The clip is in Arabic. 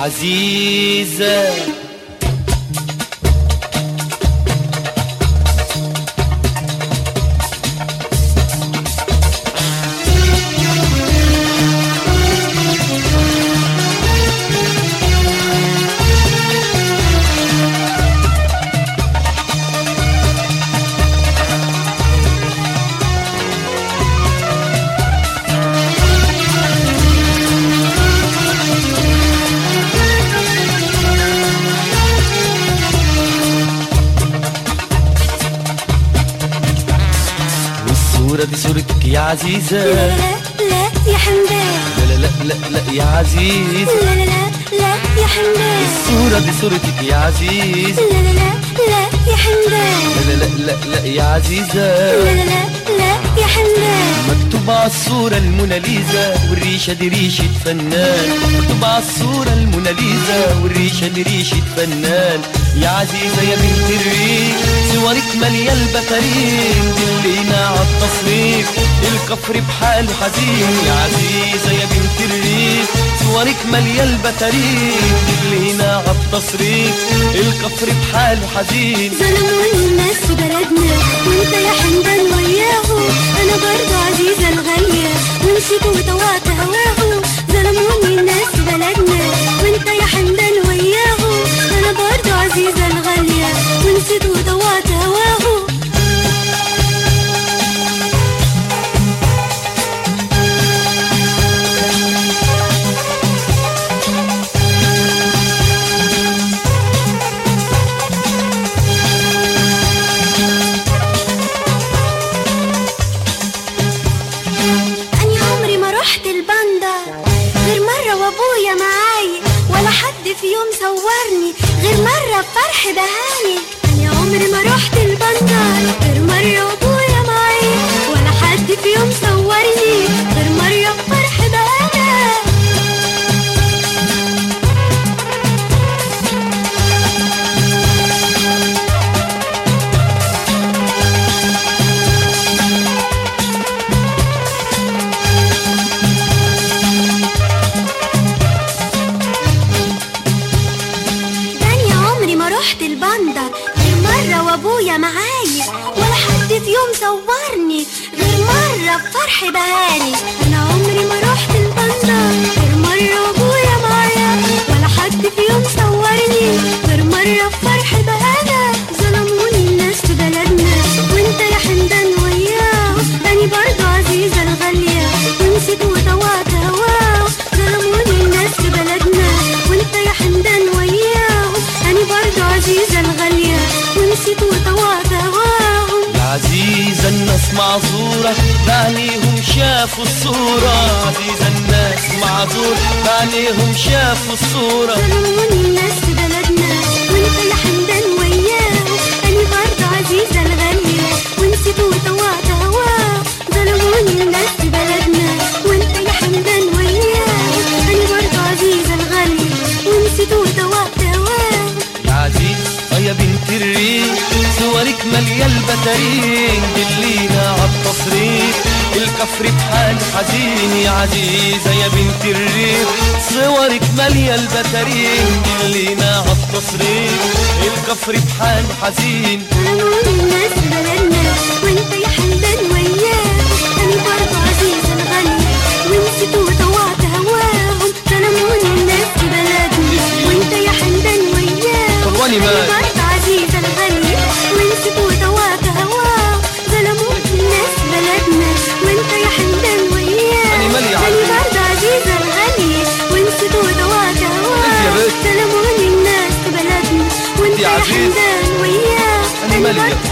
عزيزة. الصورة دي صورتك يا عزيزة. لا لا لا يا حمدان. لا لا لا لا يا عزيزة. لا لا لا لا يا حمدان. الصورة دي صورتك يا عزيزة. لا لا لا لا يا حمدان. لا لا لا لا يا عزيزة. لا لا لا لا يا حمدان. مكتوب على الصورة الموناليزا والريشة دي ريشة فنان. مكتوب على الصورة الموناليزا والريشة دي ريشة فنان. يا عزيزة يا بنت الريف صورك مالية البتارين دلينا عالتصريف الكفر بحاله حزين. يا عزيزة يا بنت الريف صورك مالية البتارين دلينا عالتصريف الكفر بحاله حزين. ظلموني الناس في بلدنا وانت يا حمدان وياهم. انا برضو عزيزة الغالية ونسيت وطوعت هواهم. ظلموني الناس في بلدنا وانت يا حمدان وياهم. انا برضو عزيزة الغالية ونسيت وطوعت هواهم. غير مرة وابويا معايا ولا حد في يوم صورني غير مرة بفرح بهاني. أنا عمري ما رحت البندر غير مرة وابويا معايا ولا حد في يوم صورني غير مرة بفرح بهاني. رحت البندر غير مرة وابويا معايا ولا حد في يوم صورني غير مرة بفرح بهاني. انا عمري ما رحت البندر غير مرة وابويا معايا ولا حد في يوم صورني غير مرة بفرح بهاني. ظلموني الناس في بلدنا وانت يا حمدان وياهم. اني برضو عزيزة الغالية ونسيت وطوعت هواهم. ظلموني الناس في بلدنا وانت يا حمدان وياهم. أنا برضو عزيزة الغالية ونسيت وطوعت هواهم. يا عزيزة الناس معذورة بعينيهم شافوا الصورة. عزيزة الناس معذورة بعينيهم شافوا الصورة. ظلموني الناس في بلدنا وانت يا حمدان وياهم. أنا برضو عزيزة الغالية ونسيت وطوعت هواهم. ظلموني الناس في بلدنا وانت يا حمدان وياهم. أنا برضو عزيزة الغالية ونسيت وطوعت هواهم. يا عزيزة يا بنت الريف صورك مالية البتارين دلينا عالتصريف الكفر بحال حزين. يا عزيزة يا بنت الريف صورك مالية البتارين دلينا عالتصريف الكفر بحال حزين. ظلموني الناس في بلدنا وانت يا حمدان وياهم. أنا برضو عزيزة الغالية ونسيت وطوعت هواهم. ظلموني الناس في بلدنا وانت يا حمدان وياهم. أنا برضو عزيزة الغالية ونسيت وطوعت هواهم. ظلموني الناس في بلدنا وانت يا حمدان وياهم. أنا برضو عزيزة الغالية ونسيت وطوعت هواهم. ظلموني الناس في بلدنا وانت يا حمدان وياهم. أنا برضو